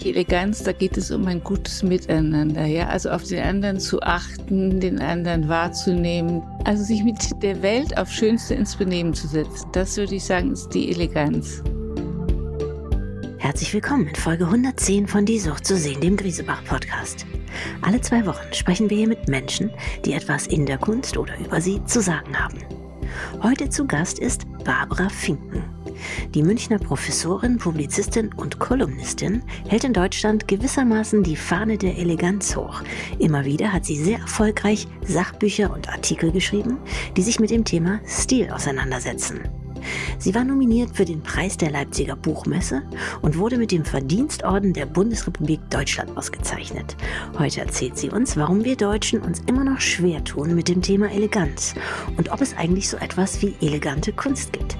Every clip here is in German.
Eleganz, da geht es um ein gutes Miteinander, ja, also auf den anderen zu achten, den anderen wahrzunehmen, also sich mit der Welt auf Schönste ins Benehmen zu setzen. Das würde ich sagen, ist die Eleganz. Herzlich willkommen in Folge 110 von Die Sucht zu sehen, dem Griesebach-Podcast. Alle 2 Wochen sprechen wir hier mit Menschen, die etwas in der Kunst oder über sie zu sagen haben. Heute zu Gast ist Barbara Finken. Die Münchner Professorin, Publizistin und Kolumnistin hält in Deutschland gewissermaßen die Fahne der Eleganz hoch. Immer wieder hat sie sehr erfolgreich Sachbücher und Artikel geschrieben, die sich mit dem Thema Stil auseinandersetzen. Sie war nominiert für den Preis der Leipziger Buchmesse und wurde mit dem Verdienstorden der Bundesrepublik Deutschland ausgezeichnet. Heute erzählt sie uns, warum wir Deutschen uns immer noch schwer tun mit dem Thema Eleganz und ob es eigentlich so etwas wie elegante Kunst gibt.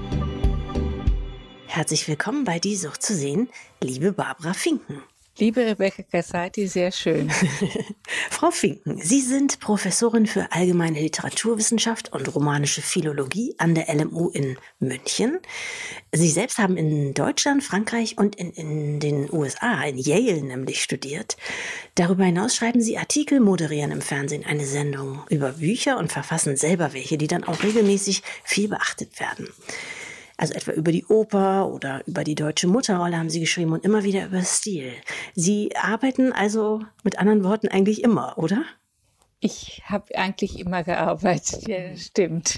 Herzlich willkommen bei Die Sucht zu sehen, liebe Barbara Finken. Liebe Rebecca Cassati, sehr schön. Frau Finken, Sie sind Professorin für Allgemeine Literaturwissenschaft und Romanische Philologie an der LMU in München. Sie selbst haben in Deutschland, Frankreich und in den USA, in Yale nämlich, studiert. Darüber hinaus schreiben Sie Artikel, moderieren im Fernsehen eine Sendung über Bücher und verfassen selber welche, die dann auch regelmäßig viel beachtet werden. Also etwa über die Oper oder über die deutsche Mutterrolle haben Sie geschrieben und immer wieder über Stil. Sie arbeiten also mit anderen Worten eigentlich immer, oder? Ich habe eigentlich immer gearbeitet, ja, das stimmt.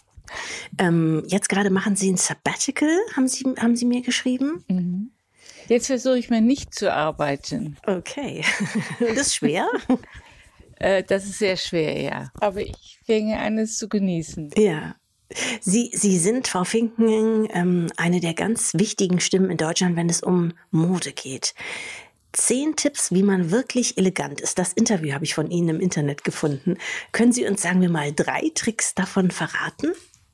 Jetzt gerade machen Sie ein Sabbatical, haben Sie mir geschrieben? Mhm. Jetzt versuche ich mal nicht zu arbeiten. Okay. Das ist schwer? Das ist sehr schwer, ja. Aber ich fange an, es zu genießen. Ja. Sie sind, Frau Finken, eine der ganz wichtigen Stimmen in Deutschland, wenn es um Mode geht. 10 Tipps, wie man wirklich elegant ist. Das Interview habe ich von Ihnen im Internet gefunden. Können Sie uns, sagen wir mal, 3 Tricks davon verraten?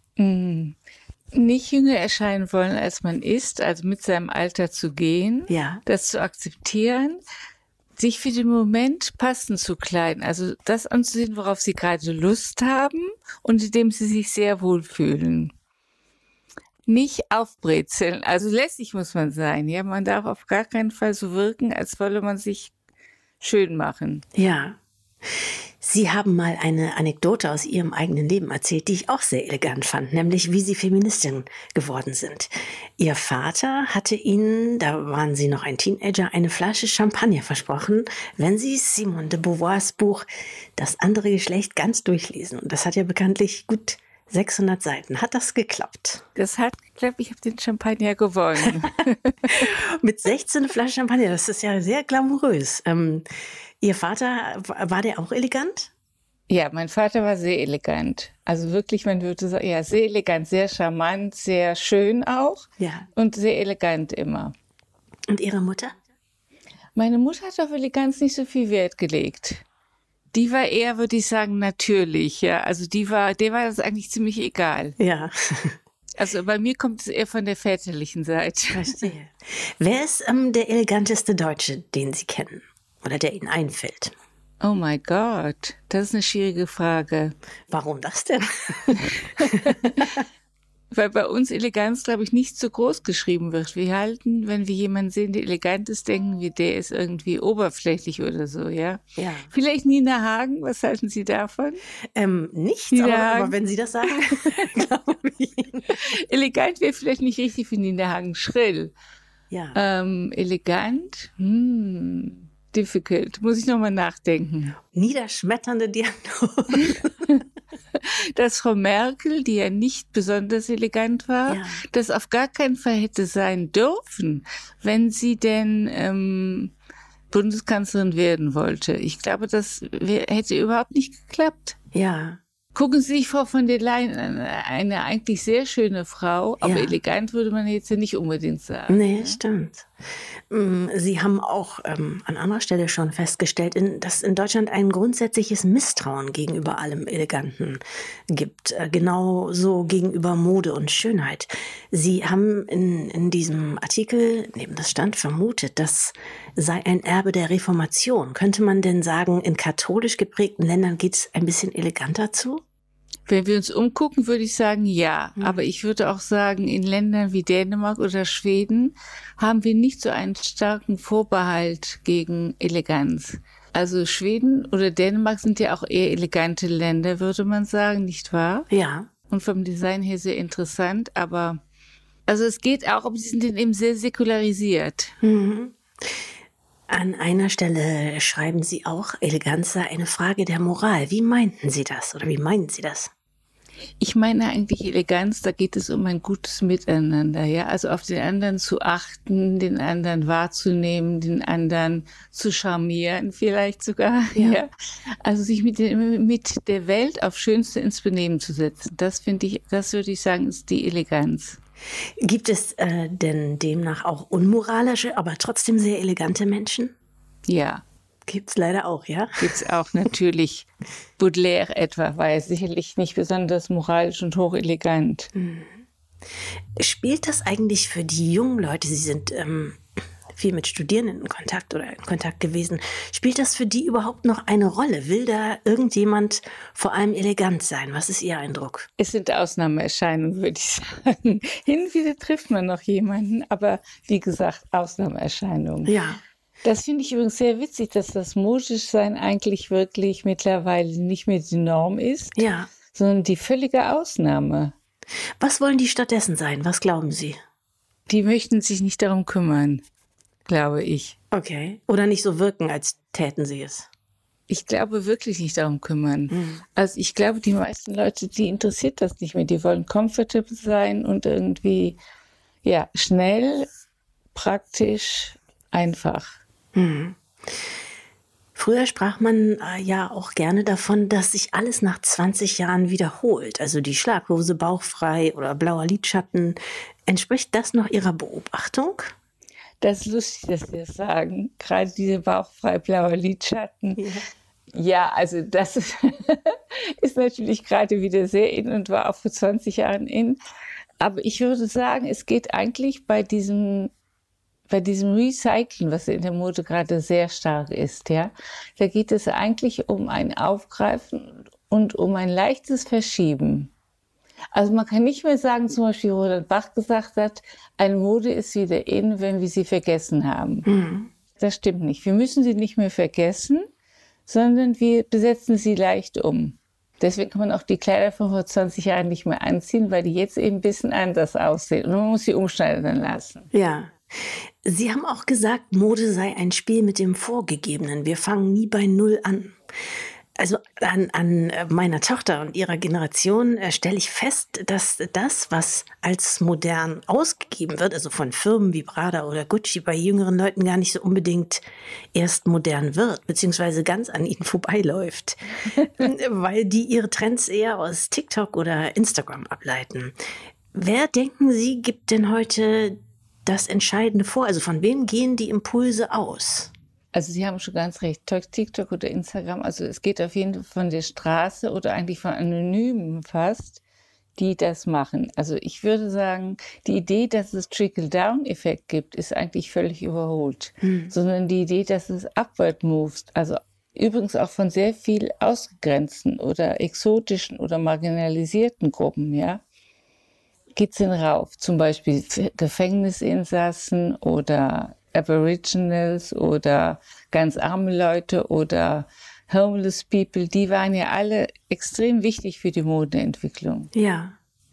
Nicht jünger erscheinen wollen, als man ist, also mit seinem Alter zu gehen, ja. Das zu akzeptieren, sich für den Moment passend zu kleiden, also das anzusehen, worauf Sie gerade Lust haben und in dem Sie sich sehr wohlfühlen. Nicht aufbrezeln, also lässig muss man sein, ja, man darf auf gar keinen Fall so wirken, als wolle man sich schön machen. Ja. Sie haben mal eine Anekdote aus Ihrem eigenen Leben erzählt, die ich auch sehr elegant fand, nämlich wie Sie Feministin geworden sind. Ihr Vater hatte Ihnen, da waren Sie noch ein Teenager, eine Flasche Champagner versprochen, wenn Sie Simone de Beauvoirs Buch Das andere Geschlecht ganz durchlesen. Und das hat ja bekanntlich gut 600 Seiten. Hat das geklappt? Das hat geklappt, ich habe den Champagner gewonnen. Mit 16 Flaschen Champagner, das ist ja sehr glamourös. Ihr Vater, war der auch elegant? Ja, mein Vater war sehr elegant. Also wirklich, man würde sagen, ja, sehr elegant, sehr charmant, sehr schön auch. Ja. Und sehr elegant immer. Und Ihre Mutter? Meine Mutter hat auf Eleganz nicht so viel Wert gelegt. Die war eher, würde ich sagen, natürlich. Ja, also der war das eigentlich ziemlich egal. Ja. Also bei mir kommt es eher von der väterlichen Seite. Verstehe. Wer ist der eleganteste Deutsche, den Sie kennen? Oder der Ihnen einfällt? Oh mein Gott, das ist eine schwierige Frage. Warum das denn? Weil bei uns Eleganz, glaube ich, nicht so groß geschrieben wird. Wir halten, wenn wir jemanden sehen, der elegant ist, denken wir, der ist irgendwie oberflächlich oder so, ja? Ja. Vielleicht Nina Hagen, was halten Sie davon? Nichts, aber wenn Sie das sagen, glaube ich. Elegant wäre vielleicht nicht richtig für Nina Hagen, schrill. Ja. Elegant, difficult, muss ich nochmal nachdenken. Niederschmetternde Diagnose. Dass Frau Merkel, die ja nicht besonders elegant war, das auf gar keinen Fall hätte sein dürfen, wenn sie denn Bundeskanzlerin werden wollte. Ich glaube, das hätte überhaupt nicht geklappt. Ja. Gucken Sie sich Frau von der Leyen an, eine eigentlich sehr schöne Frau, aber elegant würde man jetzt ja nicht unbedingt sagen. Nee, stimmt. Sie haben auch an anderer Stelle schon festgestellt, dass in Deutschland ein grundsätzliches Misstrauen gegenüber allem Eleganten gibt, genauso gegenüber Mode und Schönheit. Sie haben in diesem Artikel, neben das stand, vermutet, das sei ein Erbe der Reformation. Könnte man denn sagen, in katholisch geprägten Ländern geht es ein bisschen eleganter zu? Wenn wir uns umgucken, würde ich sagen, ja. Aber ich würde auch sagen, in Ländern wie Dänemark oder Schweden haben wir nicht so einen starken Vorbehalt gegen Eleganz. Also Schweden oder Dänemark sind ja auch eher elegante Länder, würde man sagen, nicht wahr? Ja. Und vom Design her sehr interessant, aber also es geht auch, aber sie sind eben sehr säkularisiert. Mhm. An einer Stelle schreiben Sie auch, Eleganz sei eine Frage der Moral. Wie meinten Sie das oder wie meinen Sie das? Ich meine eigentlich Eleganz, da geht es um ein gutes Miteinander, ja, also auf den anderen zu achten, den anderen wahrzunehmen, den anderen zu charmieren vielleicht sogar, ja. Also sich mit der Welt auf Schönste ins Benehmen zu setzen, das würde ich sagen, ist die Eleganz. Gibt es denn demnach auch unmoralische, aber trotzdem sehr elegante Menschen? Ja. Gibt's leider auch, ja? Gibt's auch natürlich. Baudelaire etwa war ja sicherlich nicht besonders moralisch und hochelegant. Spielt das eigentlich für die jungen Leute, Sie sind viel mit Studierenden in Kontakt gewesen, spielt das für die überhaupt noch eine Rolle? Will da irgendjemand vor allem elegant sein? Was ist Ihr Eindruck? Es sind Ausnahmeerscheinungen, würde ich sagen. Hin und wieder trifft man noch jemanden, aber wie gesagt, Ausnahmeerscheinungen. Ja. Das finde ich übrigens sehr witzig, dass das Modischsein eigentlich wirklich mittlerweile nicht mehr die Norm ist, sondern die völlige Ausnahme. Was wollen die stattdessen sein? Was glauben Sie? Die möchten sich nicht darum kümmern, glaube ich. Okay. Oder nicht so wirken, als täten sie es. Ich glaube wirklich nicht darum kümmern. Also ich glaube, die meisten Leute, die interessiert das nicht mehr. Die wollen comfortable sein und irgendwie, ja, schnell, praktisch, einfach. Früher sprach man ja auch gerne davon, dass sich alles nach 20 Jahren wiederholt. Also die Schlaghose bauchfrei oder blauer Lidschatten. Entspricht das noch Ihrer Beobachtung? Das ist lustig, dass Sie das sagen. Gerade diese bauchfrei blauer Lidschatten. Ja, also das ist natürlich gerade wieder sehr in und war auch vor 20 Jahren in. Aber ich würde sagen, es geht eigentlich bei diesem Recyceln, was in der Mode gerade sehr stark ist, ja, da geht es eigentlich um ein Aufgreifen und um ein leichtes Verschieben. Also man kann nicht mehr sagen, zum Beispiel Roland Bach gesagt hat, eine Mode ist wieder in, wenn wir sie vergessen haben. Das stimmt nicht. Wir müssen sie nicht mehr vergessen, sondern wir besetzen sie leicht um. Deswegen kann man auch die Kleider von vor 20 Jahren nicht mehr anziehen, weil die jetzt eben ein bisschen anders aussehen. Und man muss sie umschneiden lassen. Ja. Sie haben auch gesagt, Mode sei ein Spiel mit dem Vorgegebenen. Wir fangen nie bei Null an. Also an meiner Tochter und ihrer Generation stelle ich fest, dass das, was als modern ausgegeben wird, also von Firmen wie Prada oder Gucci, bei jüngeren Leuten gar nicht so unbedingt erst modern wird, beziehungsweise ganz an ihnen vorbeiläuft, weil die ihre Trends eher aus TikTok oder Instagram ableiten. Wer, denken Sie, gibt denn heute das Entscheidende vor? Also von wem gehen die Impulse aus? Also Sie haben schon ganz recht, TikTok oder Instagram, also es geht auf jeden Fall von der Straße oder eigentlich von Anonymen fast, die das machen. Also ich würde sagen, die Idee, dass es Trickle-Down-Effekt gibt, ist eigentlich völlig überholt. Sondern die Idee, dass es Upward moves, also übrigens auch von sehr viel ausgegrenzten oder exotischen oder marginalisierten Gruppen, ja, geht's denn rauf. Zum Beispiel Gefängnisinsassen oder Aboriginals oder ganz arme Leute oder homeless people, die waren ja alle extrem wichtig für die Modeentwicklung. Ja.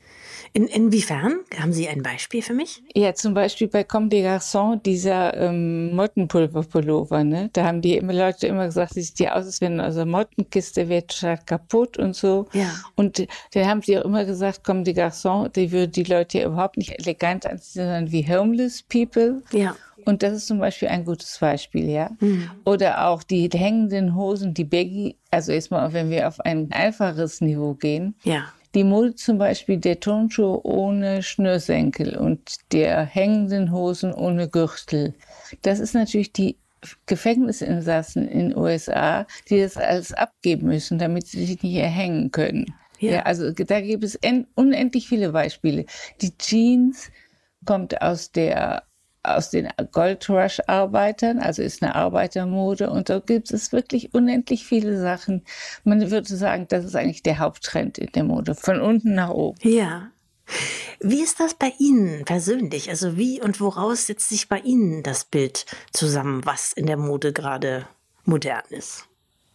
Inwiefern? Haben Sie ein Beispiel für mich? Ja, zum Beispiel bei Comme des Garçons, dieser Mottenpulverpullover, ne? Da haben die Leute immer gesagt, sieht ja aus, als wenn unsere Mottenkiste wäre total kaputt und so. Ja. Und dann haben sie auch immer gesagt, Comme des Garçons, die würden die Leute ja überhaupt nicht elegant anziehen, sondern wie homeless people. Ja. Und das ist zum Beispiel ein gutes Beispiel, ja. Oder auch die hängenden Hosen, die Baggy, also erstmal, wenn wir auf ein einfaches Niveau gehen. Ja. Die Mode zum Beispiel der Turnschuhe ohne Schnürsenkel und der hängenden Hosen ohne Gürtel. Das ist natürlich die Gefängnisinsassen in den USA, die das alles abgeben müssen, damit sie sich nicht erhängen können. Ja, also da gibt es unendlich viele Beispiele. Die Jeans kommt aus der aus den Goldrush-Arbeitern, also ist eine Arbeitermode und da gibt es wirklich unendlich viele Sachen. Man würde sagen, das ist eigentlich der Haupttrend in der Mode, von unten nach oben. Ja. Wie ist das bei Ihnen persönlich? Also wie und woraus setzt sich bei Ihnen das Bild zusammen, was in der Mode gerade modern ist?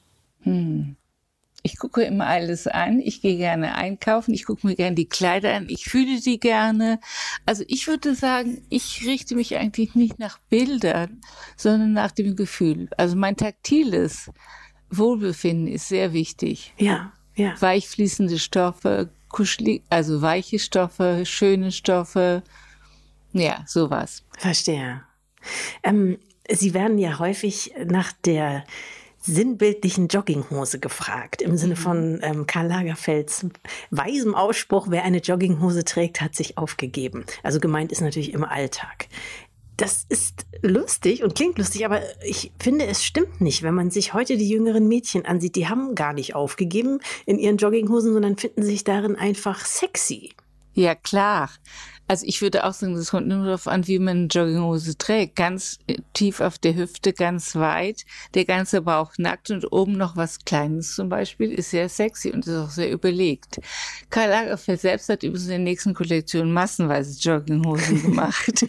Ich gucke immer alles an. Ich gehe gerne einkaufen. Ich gucke mir gerne die Kleider an. Ich fühle die gerne. Also ich würde sagen, ich richte mich eigentlich nicht nach Bildern, sondern nach dem Gefühl. Also mein taktiles Wohlbefinden ist sehr wichtig. Ja, ja. Weich fließende Stoffe, kuschelig, also weiche Stoffe, schöne Stoffe. Ja, sowas. Verstehe. Sie werden ja häufig nach der sinnbildlichen Jogginghose gefragt, im Sinne von Karl Lagerfelds weisem Ausspruch, wer eine Jogginghose trägt, hat sich aufgegeben. Also gemeint ist natürlich im Alltag. Das ist lustig und klingt lustig, aber ich finde, es stimmt nicht, wenn man sich heute die jüngeren Mädchen ansieht. Die haben gar nicht aufgegeben in ihren Jogginghosen, sondern finden sich darin einfach sexy. Ja, klar. Also ich würde auch sagen, das kommt nur darauf an, wie man eine Jogginghose trägt. Ganz tief auf der Hüfte, ganz weit, der ganze Bauch nackt und oben noch was Kleines zum Beispiel, ist sehr sexy und ist auch sehr überlegt. Karl Lagerfeld selbst hat übrigens in der nächsten Kollektion massenweise Jogginghosen gemacht.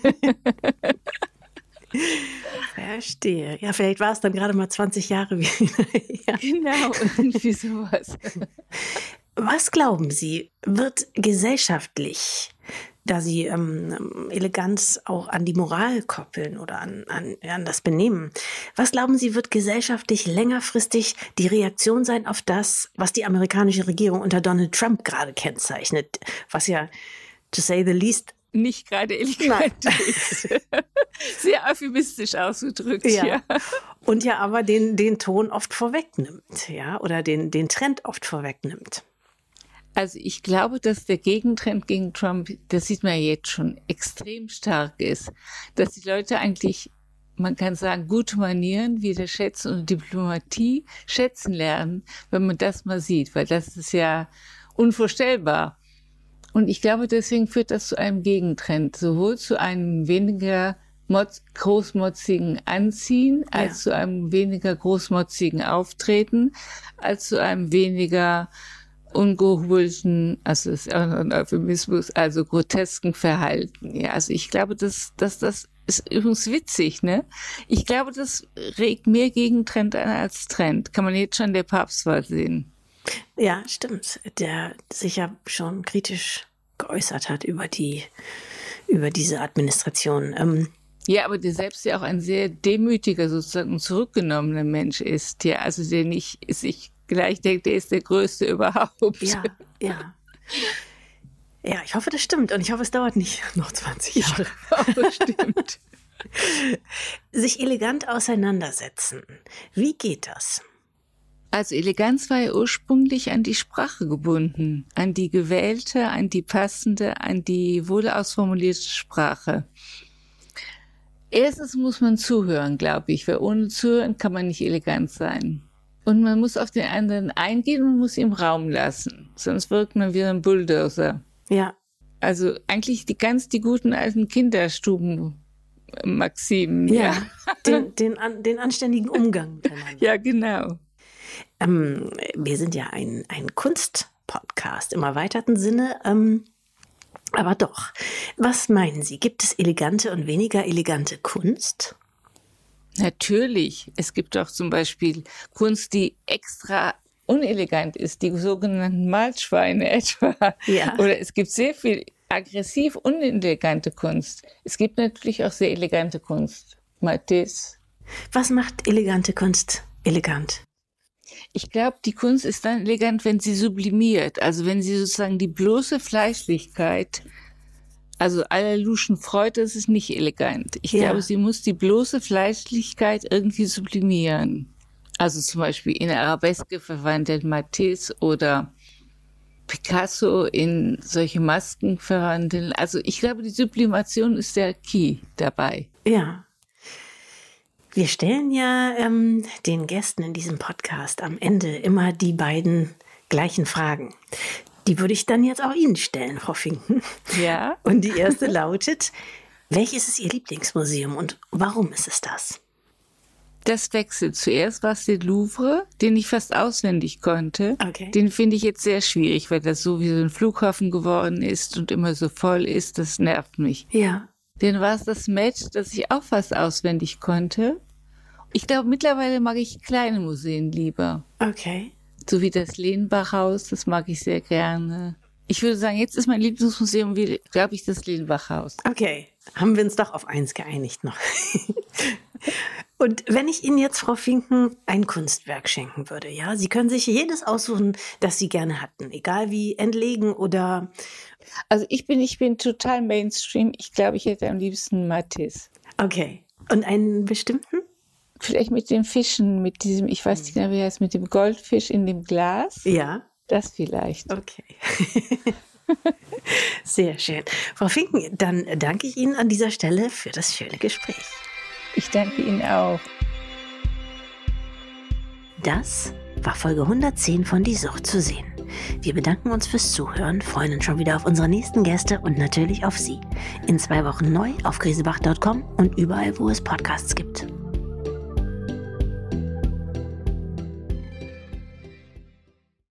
Verstehe. Ja, vielleicht war es dann gerade mal 20 Jahre wieder. Ja. Genau, irgendwie sowas. Was glauben Sie, wird gesellschaftlich, da Sie Eleganz auch an die Moral koppeln oder an das Benehmen, was glauben Sie, wird gesellschaftlich längerfristig die Reaktion sein auf das, was die amerikanische Regierung unter Donald Trump gerade kennzeichnet, was ja, to say the least, nicht gerade elegant ist. Sehr euphemistisch ausgedrückt, ja. Und ja aber den Ton oft vorwegnimmt, ja, oder den Trend oft vorwegnimmt. Also ich glaube, dass der Gegentrend gegen Trump, das sieht man ja jetzt schon, extrem stark ist. Dass die Leute eigentlich, man kann sagen, gute Manieren wieder schätzen und Diplomatie schätzen lernen, wenn man das mal sieht, weil das ist ja unvorstellbar. Und ich glaube, deswegen führt das zu einem Gegentrend, sowohl zu einem weniger großmotzigen Anziehen, als zu einem weniger großmotzigen Auftreten, als zu einem weniger ungehobelten, also das ist auch ein Euphemismus, also grotesken Verhalten. Ja, also ich glaube, das ist übrigens witzig, ne? Ich glaube, das regt mehr Gegentrend an als Trend. Kann man jetzt schon der Papstwahl sehen. Ja, stimmt. Der sich ja schon kritisch geäußert hat über diese Administration. Ja, aber der selbst ja auch ein sehr demütiger, sozusagen und zurückgenommener Mensch ist, ja, also der nicht sich gleich denkt, der ist der Größte überhaupt. Ja. Ja, ich hoffe, das stimmt. Und ich hoffe, es dauert nicht noch 20 Jahre. Ja, stimmt. Sich elegant auseinandersetzen. Wie geht das? Also Eleganz war ja ursprünglich an die Sprache gebunden, an die gewählte, an die passende, an die wohl ausformulierte Sprache. Erstens muss man zuhören, glaube ich, weil ohne Zuhören kann man nicht elegant sein. Und man muss auf den anderen eingehen und muss ihm Raum lassen, sonst wirkt man wie ein Bulldozer. Ja. Also eigentlich die guten alten Kinderstuben-Maximen. Ja, den anständigen Umgang miteinander. Ja, genau. Wir sind ja ein Kunstpodcast im erweiterten Sinne, aber doch. Was meinen Sie, gibt es elegante und weniger elegante Kunst? Natürlich. Es gibt auch zum Beispiel Kunst, die extra unelegant ist, die sogenannten Malschweine etwa. Ja. Oder es gibt sehr viel aggressiv unelegante Kunst. Es gibt natürlich auch sehr elegante Kunst. Matisse. Was macht elegante Kunst elegant? Ich glaube, die Kunst ist dann elegant, wenn sie sublimiert. Also wenn sie sozusagen die bloße Fleischlichkeit, also Alleluschen Freud, das ist nicht elegant. Ich glaube, sie muss die bloße Fleischlichkeit irgendwie sublimieren. Also zum Beispiel in Arabeske verwandelt Matisse oder Picasso in solche Masken verwandeln. Also ich glaube, die Sublimation ist der Key dabei. Ja. Wir stellen ja den Gästen in diesem Podcast am Ende immer die beiden gleichen Fragen. Die würde ich dann jetzt auch Ihnen stellen, Frau Finken. Ja. Und die erste lautet, Welches ist Ihr Lieblingsmuseum und warum ist es das? Das wechselt. Zuerst war es der Louvre, den ich fast auswendig konnte. Okay. Den finde ich jetzt sehr schwierig, weil das so wie so ein Flughafen geworden ist und immer so voll ist. Das nervt mich. Ja. Dann war es das Met, das ich auch fast auswendig konnte. Ich glaube, mittlerweile mag ich kleine Museen lieber. Okay. So wie das Lehnbachhaus, das mag ich sehr gerne. Ich würde sagen, jetzt ist mein Lieblingsmuseum, glaube ich, das Lehnbachhaus. Okay, haben wir uns doch auf eins geeinigt noch. Und wenn ich Ihnen jetzt, Frau Finken, ein Kunstwerk schenken würde, ja, Sie können sich jedes aussuchen, das Sie gerne hatten, egal wie entlegen oder... Also ich bin total Mainstream. Ich glaube, ich hätte am liebsten Matisse. Okay, und einen bestimmten? Vielleicht mit den Fischen, mit diesem, ich weiß nicht genau, wie heißt, mit dem Goldfisch in dem Glas. Ja. Das vielleicht. Okay. Sehr schön. Frau Finken, dann danke ich Ihnen an dieser Stelle für das schöne Gespräch. Ich danke Ihnen auch. Das war Folge 110 von Die Sucht zu sehen. Wir bedanken uns fürs Zuhören, freuen uns schon wieder auf unsere nächsten Gäste und natürlich auf Sie. In 2 Wochen neu auf grisebach.com und überall, wo es Podcasts gibt.